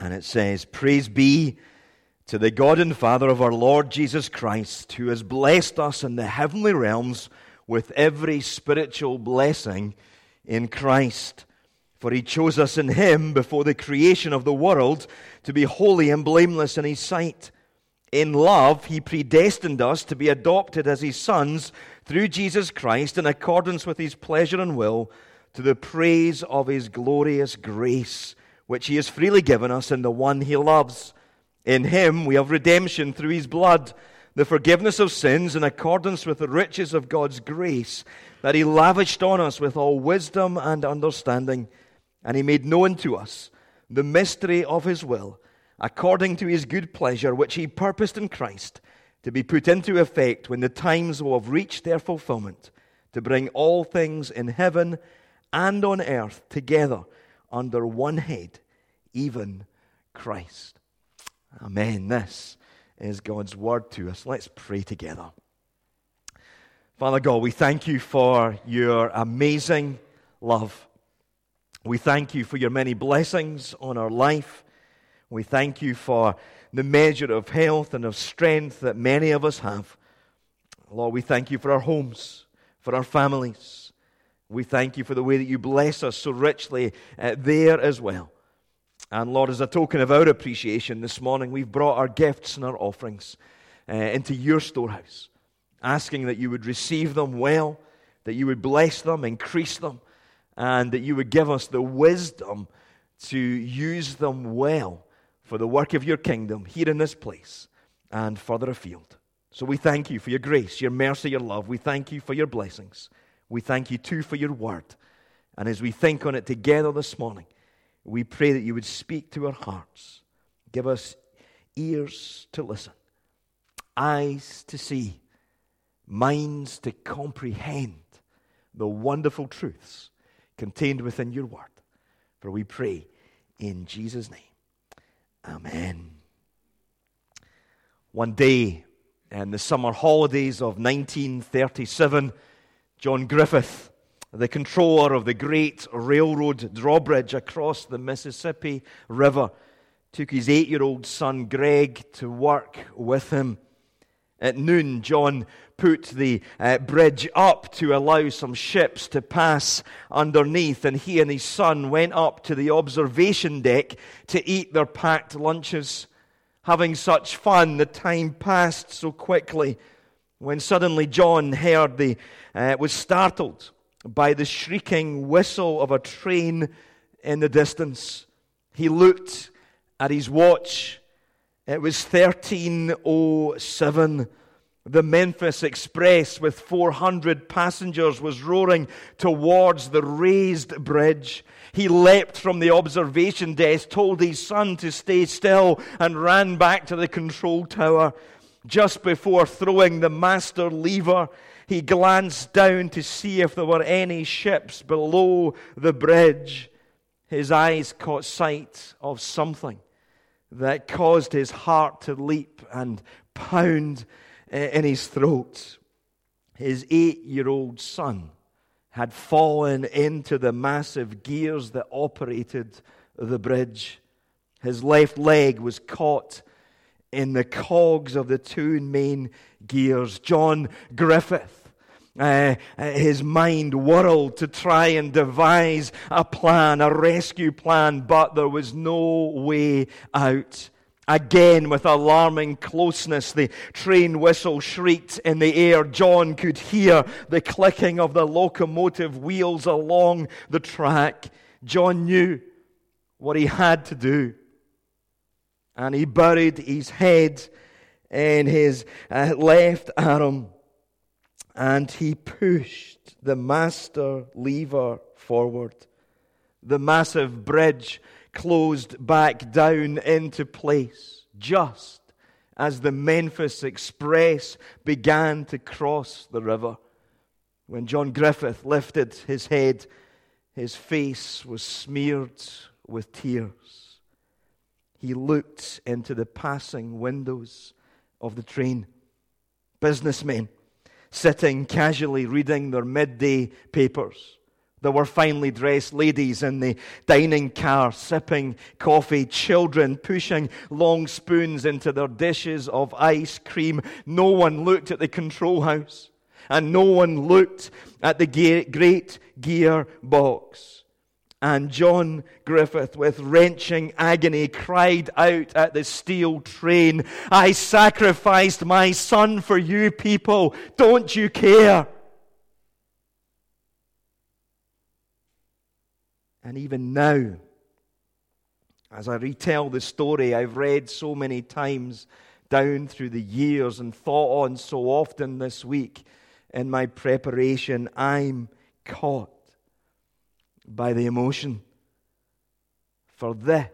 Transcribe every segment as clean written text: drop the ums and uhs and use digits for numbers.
And it says, "Praise be to the God and Father of our Lord Jesus Christ, who has blessed us in the heavenly realms with every spiritual blessing in Christ. For he chose us in him before the creation of the world to be holy and blameless in his sight. In love, he predestined us to be adopted as his sons through Jesus Christ in accordance with his pleasure and will, to the praise of his glorious grace, which he has freely given us in the one he loves. In him we have redemption through his blood, the forgiveness of sins in accordance with the riches of God's grace, that he lavished on us with all wisdom and understanding. And he made known to us the mystery of his will, according to his good pleasure, which he purposed in Christ, to be put into effect when the times will have reached their fulfillment, to bring all things in heaven and on earth together under one head, even Christ." Amen. This is God's word to us. Let's pray together. Father God, we thank you for your amazing love. We thank you for your many blessings on our life. We thank you for the measure of health and of strength that many of us have. Lord, we thank you for our homes, for our families. We thank you for the way that you bless us so richly there as well. And Lord, as a token of our appreciation this morning, we've brought our gifts and our offerings into your storehouse, asking that you would receive them well, that you would bless them, increase them, and that you would give us the wisdom to use them well for the work of your kingdom here in this place and further afield. So we thank you for your grace, your mercy, your love. We thank you for your blessings. We thank you too for your word. And as we think on it together this morning, we pray that you would speak to our hearts. Give us ears to listen, eyes to see, minds to comprehend the wonderful truths contained within your word. For we pray in Jesus' name. Amen. One day in the summer holidays of 1937, John Griffith, the controller of the great railroad drawbridge across the Mississippi River, took his 8-year-old son Greg to work with him. At noon, John put the bridge up to allow some ships to pass underneath, and he and his son went up to the observation deck to eat their packed lunches. Having such fun, the time passed so quickly when suddenly John was startled by the shrieking whistle of a train in the distance. He looked at his watch. It was 13:07. The Memphis Express with 400 passengers was roaring towards the raised bridge. He leapt from the observation desk, told his son to stay still, and ran back to the control tower. Just before throwing the master lever, he glanced down to see if there were any ships below the bridge. His eyes caught sight of something that caused his heart to leap and pound in his throat. His 8-year-old son had fallen into the massive gears that operated the bridge. His left leg was caught in the cogs of the two main gears. John Griffith, his mind whirled to try and devise a plan, a rescue plan, but there was no way out. Again, with alarming closeness, the train whistle shrieked in the air. John could hear the clicking of the locomotive wheels along the track. John knew what he had to do, and he buried his head in his left arm, and he pushed the master lever forward. The massive bridge closed back down into place just as the Memphis Express began to cross the river. When John Griffith lifted his head, his face was smeared with tears. He looked into the passing windows of the train. Businessmen sitting casually reading their midday papers. There were finely dressed ladies in the dining car sipping coffee, children pushing long spoons into their dishes of ice cream. No one looked at the control house, and no one looked at the great gear box. And John Griffith, with wrenching agony, cried out at the steel train, "I sacrificed my son for you people. Don't you care?" And even now, as I retell the story I've read so many times down through the years and thought on so often this week in my preparation, I'm caught by the emotion. For this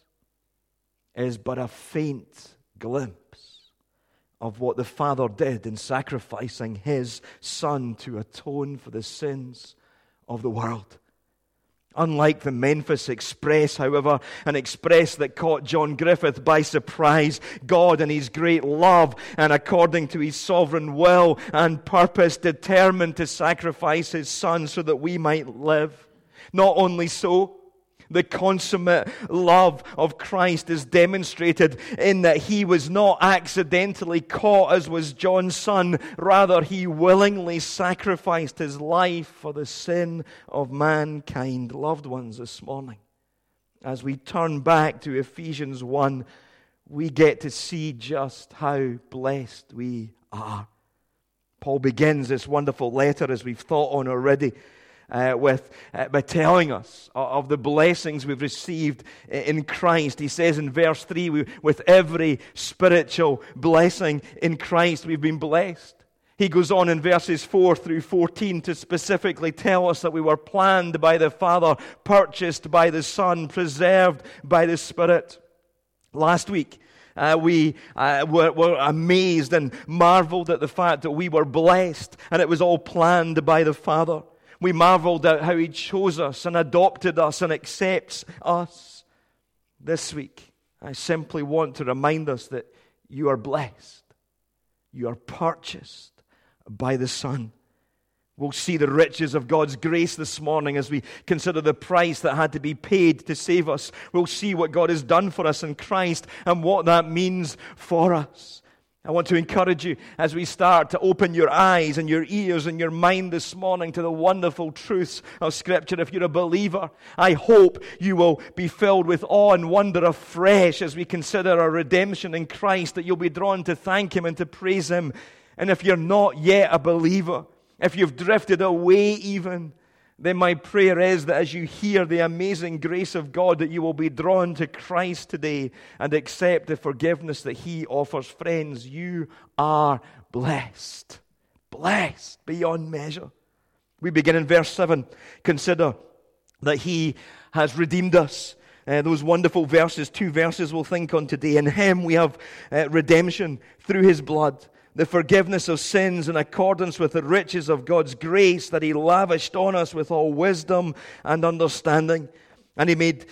is but a faint glimpse of what the Father did in sacrificing His Son to atone for the sins of the world. Unlike the Memphis Express, however, an express that caught John Griffith by surprise, God in His great love and according to His sovereign will and purpose determined to sacrifice His Son so that we might live. Not only so, the consummate love of Christ is demonstrated in that He was not accidentally caught as was John's son. Rather, He willingly sacrificed His life for the sin of mankind. Loved ones, this morning, as we turn back to Ephesians 1, we get to see just how blessed we are. Paul begins this wonderful letter, as we've thought on already, by telling us of the blessings we've received in Christ. He says in verse 3, with every spiritual blessing in Christ we've been blessed. He goes on in verses 4 through 14 to specifically tell us that we were planned by the Father, purchased by the Son, preserved by the Spirit. Last week, we were amazed and marveled at the fact that we were blessed and it was all planned by the Father. We marveled at how He chose us and adopted us and accepts us. This week, I simply want to remind us that you are blessed. You are purchased by the Son. We'll see the riches of God's grace this morning as we consider the price that had to be paid to save us. We'll see what God has done for us in Christ and what that means for us. I want to encourage you as we start to open your eyes and your ears and your mind this morning to the wonderful truths of Scripture. If you're a believer, I hope you will be filled with awe and wonder afresh as we consider our redemption in Christ, that you'll be drawn to thank Him and to praise Him. And if you're not yet a believer, if you've drifted away even, then my prayer is that as you hear the amazing grace of God, that you will be drawn to Christ today and accept the forgiveness that He offers. Friends, you are blessed. Blessed beyond measure. We begin in verse 7. Consider that He has redeemed us. Those wonderful verses, 2 verses we'll think on today. In Him we have redemption through His blood, the forgiveness of sins in accordance with the riches of God's grace that He lavished on us with all wisdom and understanding. And He made...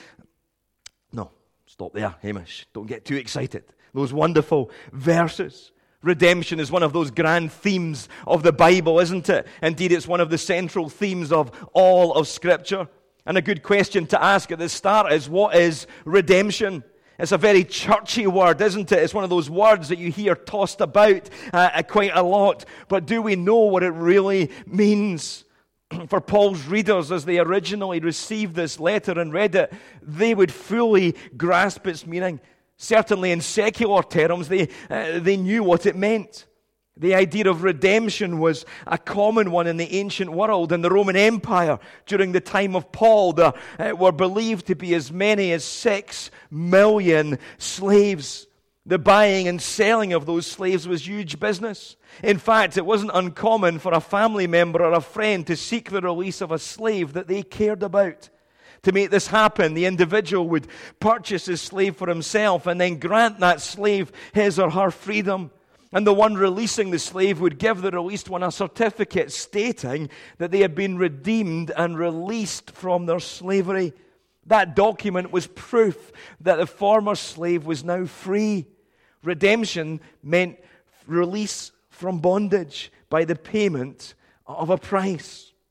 No, stop there, Hamish. Don't get too excited. Those wonderful verses. Redemption is one of those grand themes of the Bible, isn't it? Indeed, it's one of the central themes of all of Scripture. And a good question to ask at the start is, what is redemption? It's a very churchy word, isn't it? It's one of those words that you hear tossed about quite a lot. But do we know what it really means? For Paul's readers, as they originally received this letter and read it, they would fully grasp its meaning. Certainly in secular terms, they knew what it meant. The idea of redemption was a common one in the ancient world. In the Roman Empire, during the time of Paul, there were believed to be as many as 6 million slaves. The buying and selling of those slaves was huge business. In fact, it wasn't uncommon for a family member or a friend to seek the release of a slave that they cared about. To make this happen, the individual would purchase his slave for himself and then grant that slave his or her freedom. And the one releasing the slave would give the released one a certificate stating that they had been redeemed and released from their slavery. That document was proof that the former slave was now free. Redemption meant release from bondage by the payment of a price.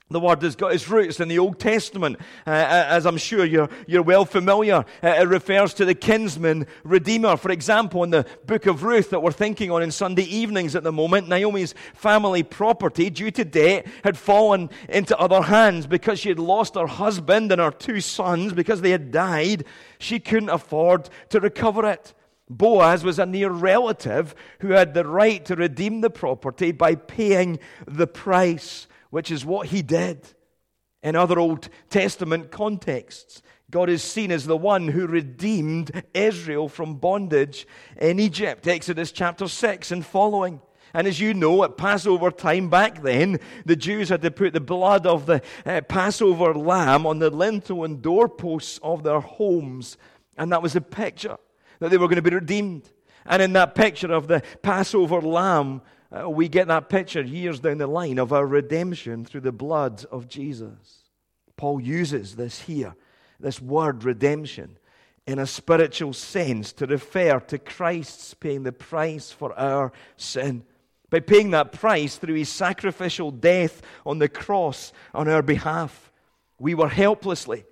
The word has got its roots in the Old Testament, as I'm sure you're well familiar. It refers to the kinsman redeemer. For example, in the book of Ruth that we're thinking on in Sunday evenings at the moment, Naomi's family property, due to debt, had fallen into other hands because she had lost her husband and her 2 sons because they had died. She couldn't afford to recover it. Boaz was a near relative who had the right to redeem the property by paying the price, which is what he did. In other Old Testament contexts, God is seen as the one who redeemed Israel from bondage in Egypt, Exodus chapter 6 and following. And as you know, at Passover time back then, the Jews had to put the blood of the Passover lamb on the lintel and doorposts of their homes. And that was a picture that they were going to be redeemed. And in that picture of the Passover lamb, we get that picture years down the line of our redemption through the blood of Jesus. Paul uses this here, this word redemption, in a spiritual sense to refer to Christ's paying the price for our sin. By paying that price through his sacrificial death on the cross on our behalf, we were hopelessly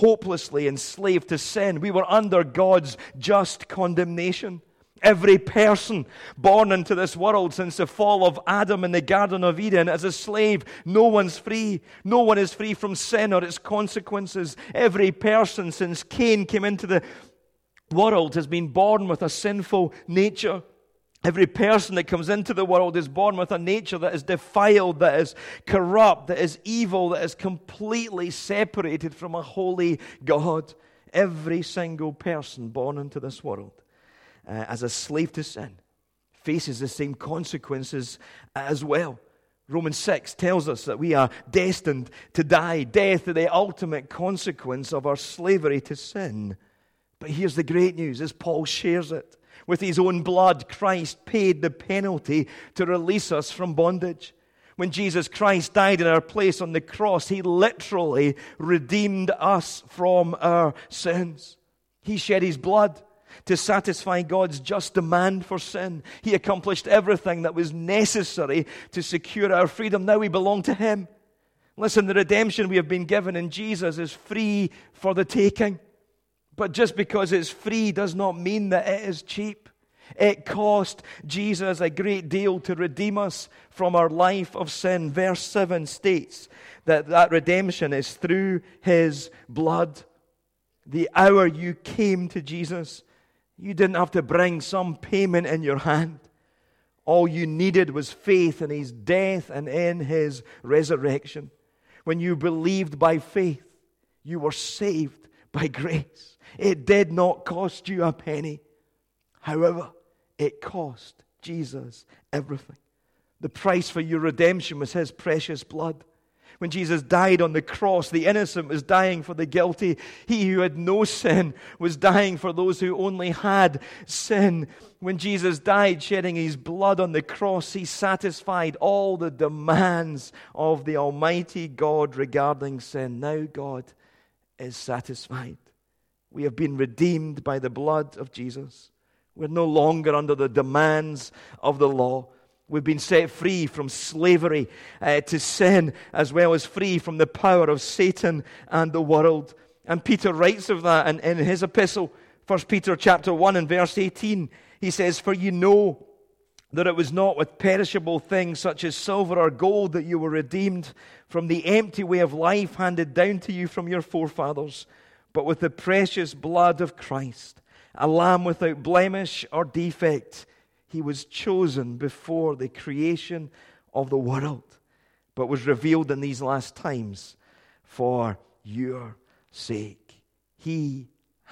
enslaved to sin. We were under God's just condemnation. Every person born into this world since the fall of Adam in the Garden of Eden as a slave, no one's free. No one is free from sin or its consequences. Every person since Cain came into the world has been born with a sinful nature. Every person that comes into the world is born with a nature that is defiled, that is corrupt, that is evil, that is completely separated from a holy God. Every single person born into this world as a slave to sin faces the same consequences as well. Romans 6 tells us that we are destined to die. Death is the ultimate consequence of our slavery to sin. But here's the great news, as Paul shares it. With his own blood, Christ paid the penalty to release us from bondage. When Jesus Christ died in our place on the cross, he literally redeemed us from our sins. He shed his blood to satisfy God's just demand for sin. He accomplished everything that was necessary to secure our freedom. Now we belong to him. Listen, the redemption we have been given in Jesus is free for the taking. But just because it's free does not mean that it is cheap. It cost Jesus a great deal to redeem us from our life of sin. Verse 7 states that redemption is through his blood. The hour you came to Jesus, you didn't have to bring some payment in your hand. All you needed was faith in his death and in his resurrection. When you believed by faith, you were saved by grace. It did not cost you a penny. However, it cost Jesus everything. The price for your redemption was his precious blood. When Jesus died on the cross, the innocent was dying for the guilty. He who had no sin was dying for those who only had sin. When Jesus died, shedding his blood on the cross, he satisfied all the demands of the Almighty God regarding sin. Now God is satisfied. We have been redeemed by the blood of Jesus. We're no longer under the demands of the law. We've been set free from slavery to sin, as well as free from the power of Satan and the world. And Peter writes of that in his epistle, 1 Peter chapter 1 and verse 18. He says, "For you know that it was not with perishable things such as silver or gold that you were redeemed from the empty way of life handed down to you from your forefathers, but with the precious blood of Christ, a lamb without blemish or defect. He was chosen before the creation of the world, but was revealed in these last times for your sake." He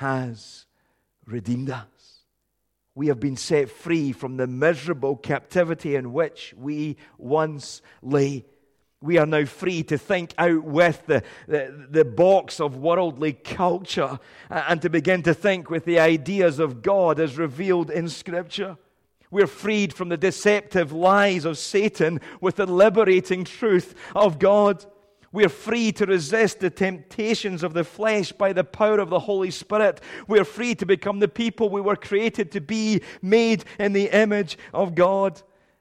has redeemed us. We have been set free from the miserable captivity in which we once lay. We are now free to think out with the box of worldly culture and to begin to think with the ideas of God as revealed in Scripture. We're freed from the deceptive lies of Satan with the liberating truth of God. We're free to resist the temptations of the flesh by the power of the Holy Spirit. We're free to become the people we were created to be, made in the image of God.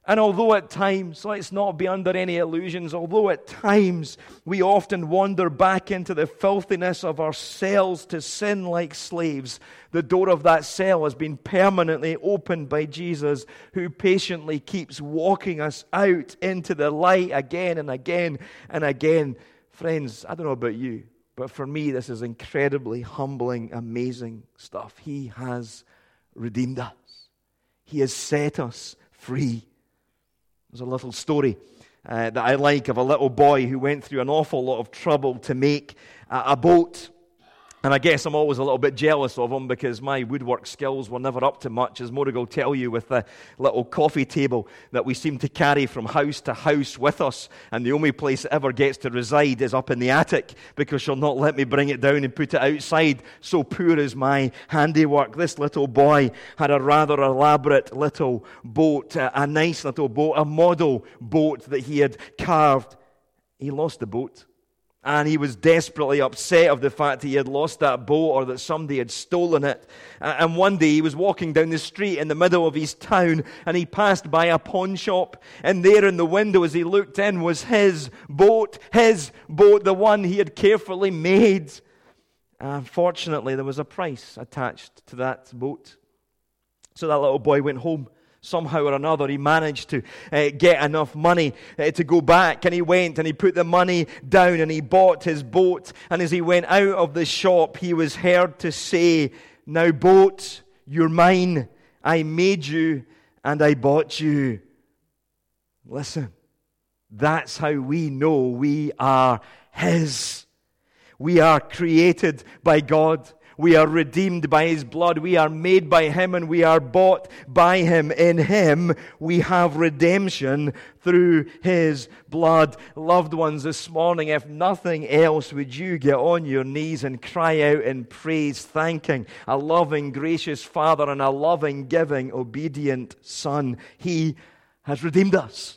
And although at times, let's not be under any illusions, although at times we often wander back into the filthiness of our cells to sin like slaves, the door of that cell has been permanently opened by Jesus, who patiently keeps walking us out into the light again and again and again. Friends, I don't know about you, but for me this is incredibly humbling, amazing stuff. He has redeemed us. He has set us free. There's a little story that I like of a little boy who went through an awful lot of trouble to make a boat. And I guess I'm always a little bit jealous of him because my woodwork skills were never up to much, as Morrigan will tell you, with the little coffee table that we seem to carry from house to house with us. And the only place it ever gets to reside is up in the attic because she'll not let me bring it down and put it outside. So poor is my handiwork. This little boy had a rather elaborate little boat, a nice little boat, a model boat that he had carved. He lost the boat. And he was desperately upset of the fact that he had lost that boat or that somebody had stolen it. And one day he was walking down the street in the middle of his town and he passed by a pawn shop. And there in the window as he looked in was his boat, the one he had carefully made. Unfortunately, there was a price attached to that boat. So that little boy went home. Somehow or another, he managed to get enough money to go back. And he went and he put the money down and he bought his boat. And as he went out of the shop, he was heard to say, "Now, boat, you're mine. I made you and I bought you." Listen, that's how we know we are His. We are created by God. We are redeemed by His blood. We are made by Him and we are bought by Him. In Him we have redemption through His blood. Loved ones, this morning, if nothing else, would you get on your knees and cry out in praise, thanking a loving, gracious Father and a loving, giving, obedient Son. He has redeemed us.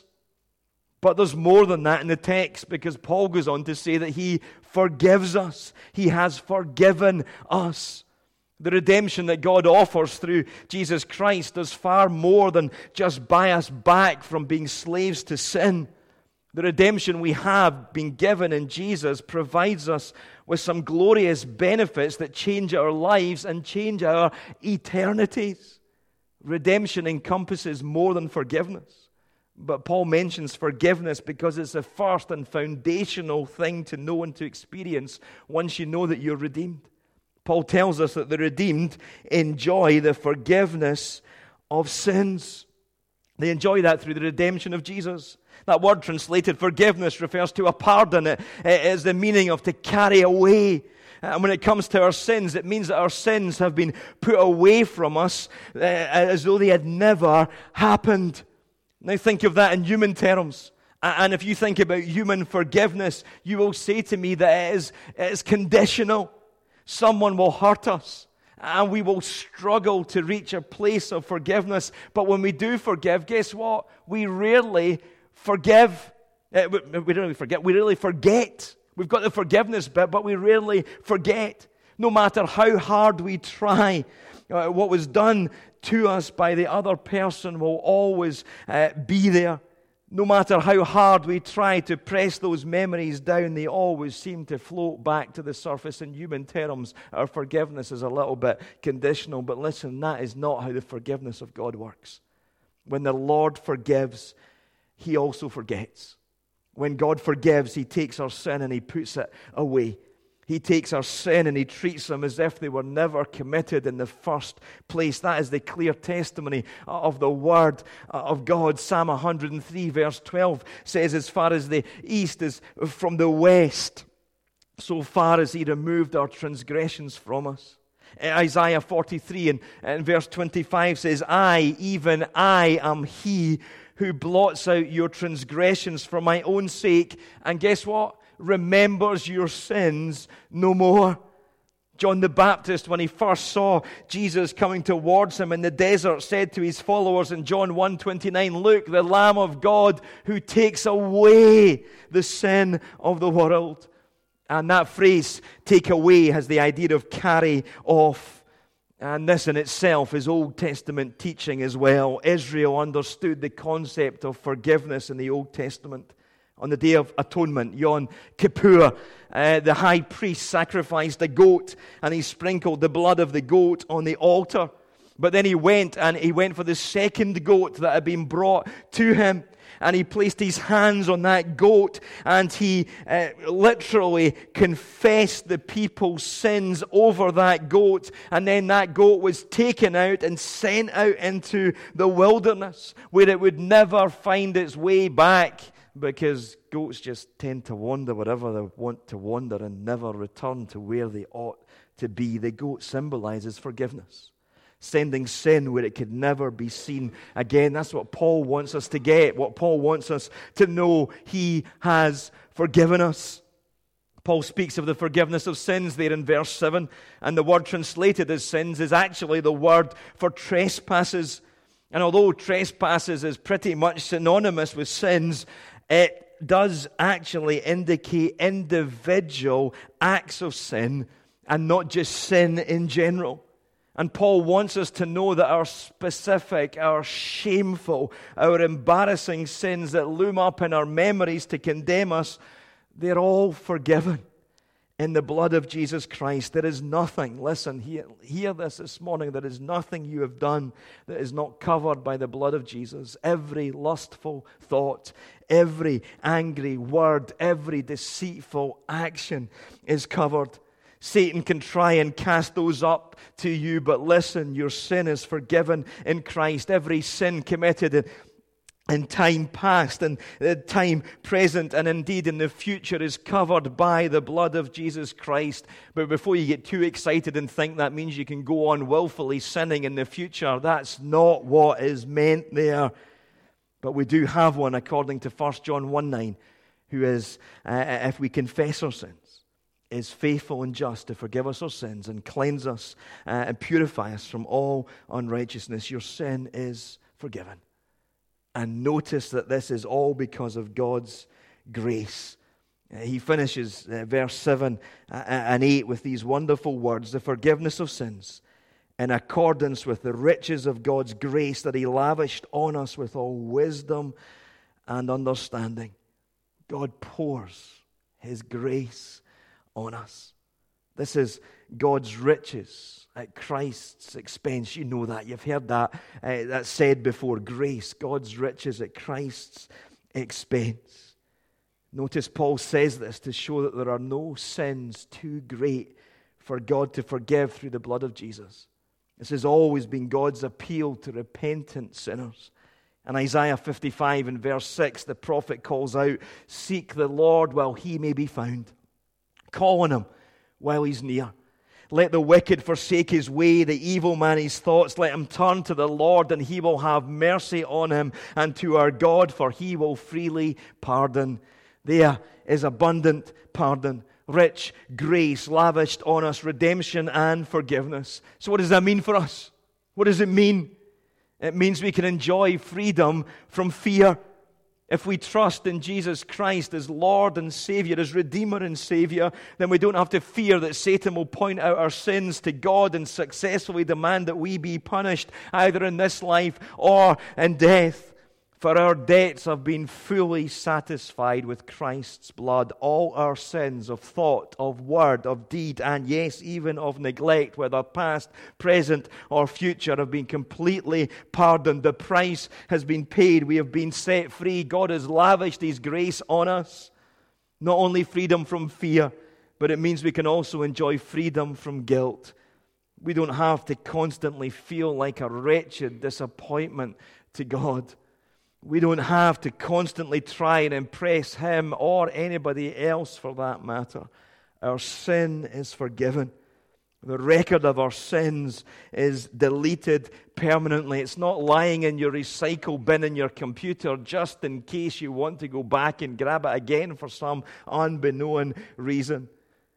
But there's more than that in the text, because Paul goes on to say that He forgives us. He has forgiven us. The redemption that God offers through Jesus Christ does far more than just buy us back from being slaves to sin. The redemption we have been given in Jesus provides us with some glorious benefits that change our lives and change our eternities. Redemption encompasses more than forgiveness. But Paul mentions forgiveness because it's the first and foundational thing to know and to experience once you know that you're redeemed. Paul tells us that the redeemed enjoy the forgiveness of sins. They enjoy that through the redemption of Jesus. That word translated forgiveness refers to a pardon. It is the meaning of to carry away. And when it comes to our sins, it means that our sins have been put away from us as though they had never happened. Now think of that in human terms. And if you think about human forgiveness, you will say to me that it is conditional. Someone will hurt us, and we will struggle to reach a place of forgiveness. But when we do forgive, guess what? We rarely forgive. We rarely forget. We rarely forget. We've got the forgiveness bit, but we rarely forget. No matter how hard we try, what was done to us by the other person will always be there. No matter how hard we try to press those memories down, they always seem to float back to the surface. In human terms, our forgiveness is a little bit conditional. But listen, that is not how the forgiveness of God works. When the Lord forgives, He also forgets. When God forgives, He takes our sin and He puts it away. He takes our sin and He treats them as if they were never committed in the first place. That is the clear testimony of the Word of God. Psalm 103 verse 12 says, "As far as the east is from the west, so far as He removed our transgressions from us." Isaiah 43 and verse 25 says, "I, even I, am He who blots out your transgressions for my own sake." And guess what? Remembers your sins no more. John the Baptist, when he first saw Jesus coming towards him in the desert, said to his followers in John 1:29, "Look, the Lamb of God who takes away the sin of the world." And that phrase, "take away," has the idea of carry off. And this in itself is Old Testament teaching as well. Israel understood the concept of forgiveness in the Old Testament. On the Day of Atonement, Yom Kippur, the high priest sacrificed a goat and he sprinkled the blood of the goat on the altar. But then he went for the second goat that had been brought to him. And he placed his hands on that goat and he literally confessed the people's sins over that goat. And then that goat was taken out and sent out into the wilderness where it would never find its way back, because goats just tend to wander wherever they want to wander and never return to where they ought to be. The goat symbolizes forgiveness, sending sin where it could never be seen again. That's what Paul wants us to get, what Paul wants us to know. He has forgiven us. Paul speaks of the forgiveness of sins there in verse 7, and the word translated as sins is actually the word for trespasses. And although trespasses is pretty much synonymous with sins, it does actually indicate individual acts of sin and not just sin in general. And Paul wants us to know that our specific, our shameful, our embarrassing sins that loom up in our memories to condemn us, they're all forgiven in the blood of Jesus Christ. There is nothing, listen, hear this morning, there is nothing you have done that is not covered by the blood of Jesus. Every lustful thought, every angry word, every deceitful action is covered. Satan can try and cast those up to you, but listen, your sin is forgiven in Christ. Every sin committed in time past and time present and indeed in the future is covered by the blood of Jesus Christ. But before you get too excited and think that means you can go on willfully sinning in the future, that's not what is meant there. But we do have one, according to 1 John 1:9, who is, if we confess our sins, is faithful and just to forgive us our sins and cleanse us and purify us from all unrighteousness. Your sin is forgiven. And notice that this is all because of God's grace. He finishes verse 7 and 8 with these wonderful words: the forgiveness of sins in accordance with the riches of God's grace that He lavished on us with all wisdom and understanding. God pours His grace on us. This is God's riches at Christ's expense. You know that. You've heard that. That's said before. Grace, God's riches at Christ's expense. Notice Paul says this to show that there are no sins too great for God to forgive through the blood of Jesus. This has always been God's appeal to repentant sinners. In Isaiah 55 and verse 6, the prophet calls out, "Seek the Lord while He may be found. Call on Him while He's near. Let the wicked forsake his way, the evil man his thoughts. Let him turn to the Lord, and He will have mercy on him, and to our God, for He will freely pardon." There is abundant pardon, rich grace lavished on us, redemption and forgiveness. So what does that mean for us? What does it mean? It means we can enjoy freedom from fear. If we trust in Jesus Christ as Lord and Savior, as Redeemer and Savior, then we don't have to fear that Satan will point out our sins to God and successfully demand that we be punished either in this life or in death. For our debts have been fully satisfied with Christ's blood. All our sins of thought, of word, of deed, and yes, even of neglect, whether past, present, or future, have been completely pardoned. The price has been paid. We have been set free. God has lavished His grace on us. Not only freedom from fear, but it means we can also enjoy freedom from guilt. We don't have to constantly feel like a wretched disappointment to God. We don't have to constantly try and impress Him or anybody else for that matter. Our sin is forgiven. The record of our sins is deleted permanently. It's not lying in your recycle bin in your computer just in case you want to go back and grab it again for some unbeknown reason.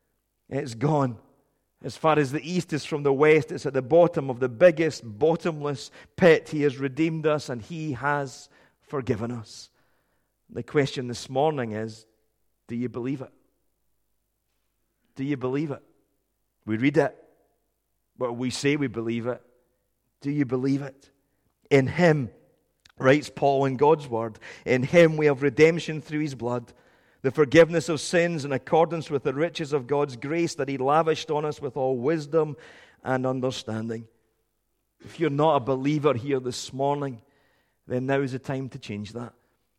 It's gone. As far as the east is from the west, it's at the bottom of the biggest bottomless pit. He has redeemed us and He has forgiven us. The question this morning is, do you believe it? Do you believe it? We read it. But we say we believe it. Do you believe it? In Him, writes Paul in God's Word, in Him we have redemption through His blood, the forgiveness of sins in accordance with the riches of God's grace that He lavished on us with all wisdom and understanding. If you're not a believer here this morning, then now is the time to change that.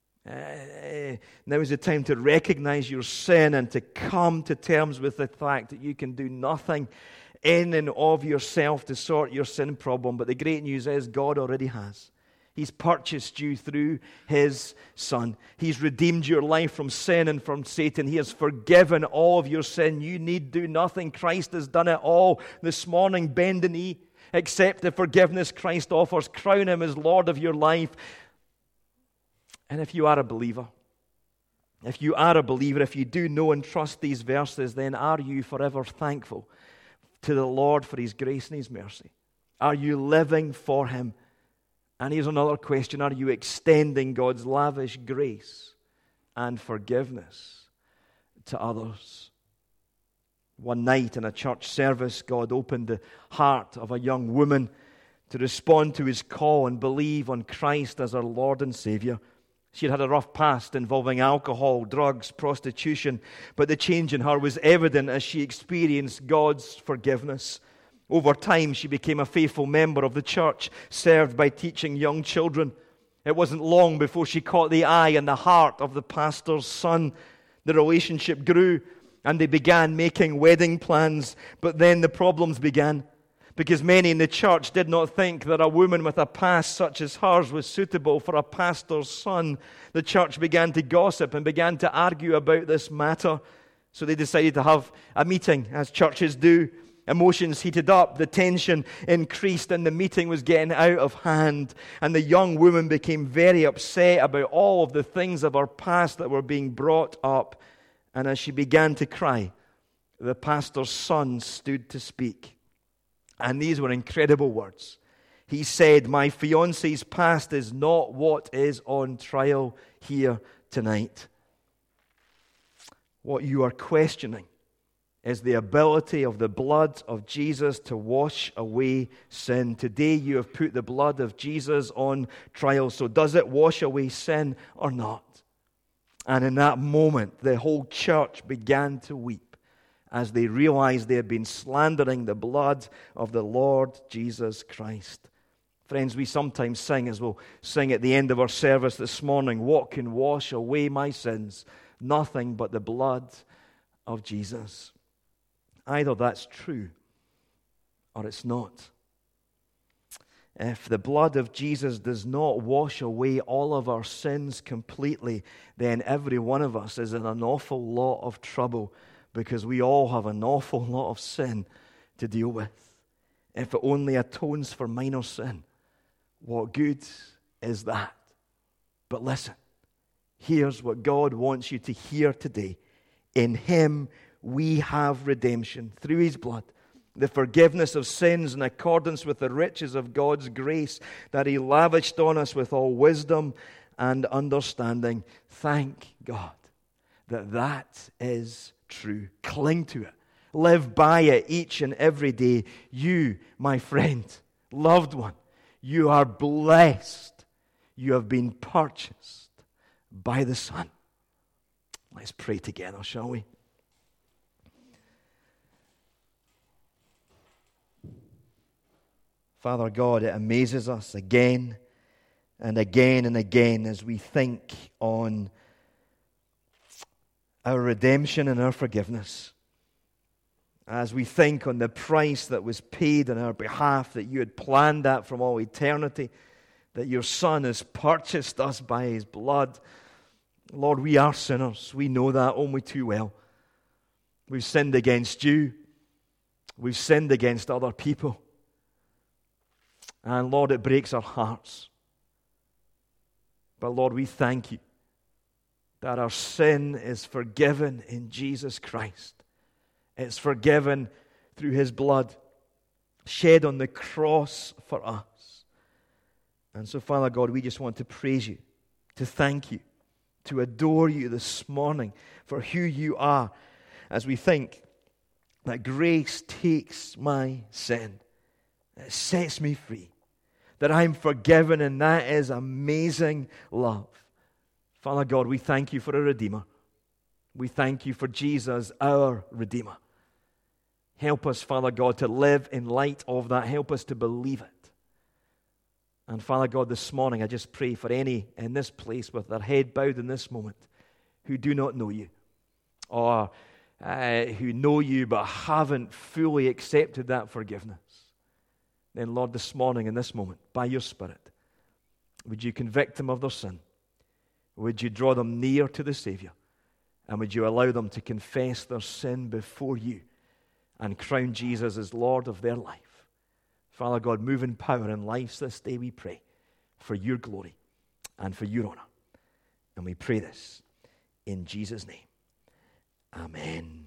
Now is the time to recognize your sin and to come to terms with the fact that you can do nothing in and of yourself to sort your sin problem. But the great news is God already has. He's purchased you through His Son. He's redeemed your life from sin and from Satan. He has forgiven all of your sin. You need do nothing. Christ has done it all. This morning, bend the knee. Accept the forgiveness Christ offers. Crown Him as Lord of your life. And if you are a believer, if you do know and trust these verses, then are you forever thankful to the Lord for His grace and His mercy? Are you living for Him? And here's another question. Are you extending God's lavish grace and forgiveness to others? One night in a church service, God opened the heart of a young woman to respond to His call and believe on Christ as her Lord and Savior. She had had a rough past involving alcohol, drugs, prostitution, but the change in her was evident as she experienced God's forgiveness. Over time, she became a faithful member of the church, served by teaching young children. It wasn't long before she caught the eye and the heart of the pastor's son. The relationship grew, and they began making wedding plans. But then the problems began, because many in the church did not think that a woman with a past such as hers was suitable for a pastor's son. The church began to gossip and began to argue about this matter. So they decided to have a meeting, as churches do. Emotions heated up, the tension increased, and the meeting was getting out of hand. And the young woman became very upset about all of the things of her past that were being brought up. And as she began to cry, the pastor's son stood to speak. And these were incredible words. He said, "My fiancé's past is not what is on trial here tonight. What you are questioning is the ability of the blood of Jesus to wash away sin. Today you have put the blood of Jesus on trial. So does it wash away sin or not?" And in that moment, the whole church began to weep as they realized they had been slandering the blood of the Lord Jesus Christ. Friends, we sometimes sing, as we'll sing at the end of our service this morning, "What can wash away my sins? Nothing but the blood of Jesus." Either that's true or it's not. If the blood of Jesus does not wash away all of our sins completely, then every one of us is in an awful lot of trouble, because we all have an awful lot of sin to deal with. If it only atones for minor sin, what good is that? But listen, here's what God wants you to hear today. In Him we have redemption through His blood, the forgiveness of sins in accordance with the riches of God's grace that He lavished on us with all wisdom and understanding. Thank God that that is true. Cling to it. Live by it each and every day. You, my friend, loved one, you are blessed. You have been purchased by the Son. Let's pray together, shall we? Father God, it amazes us again and again and again as we think on our redemption and our forgiveness. As we think on the price that was paid on our behalf, that you had planned that from all eternity, that your Son has purchased us by His blood. Lord, we are sinners. We know that only too well. We've sinned against you. We've sinned against other people. And Lord, it breaks our hearts. But Lord, we thank you that our sin is forgiven in Jesus Christ. It's forgiven through His blood shed on the cross for us. And so, Father God, we just want to praise you, to thank you, to adore you this morning for who you are, as we think that grace takes my sin It sets me free. That I'm forgiven, and that is amazing love. Father God, we thank you for a Redeemer. We thank you for Jesus, our Redeemer. Help us, Father God, to live in light of that. Help us to believe it. And Father God, this morning I just pray for any in this place with their head bowed in this moment who do not know you, or who know you but haven't fully accepted that forgiveness. Then, Lord, this morning, in this moment, by your Spirit, would you convict them of their sin? Would you draw them near to the Savior? And would you allow them to confess their sin before you and crown Jesus as Lord of their life? Father God, move in power in lives this day, we pray, for your glory and for your honor. And we pray this in Jesus' name. Amen.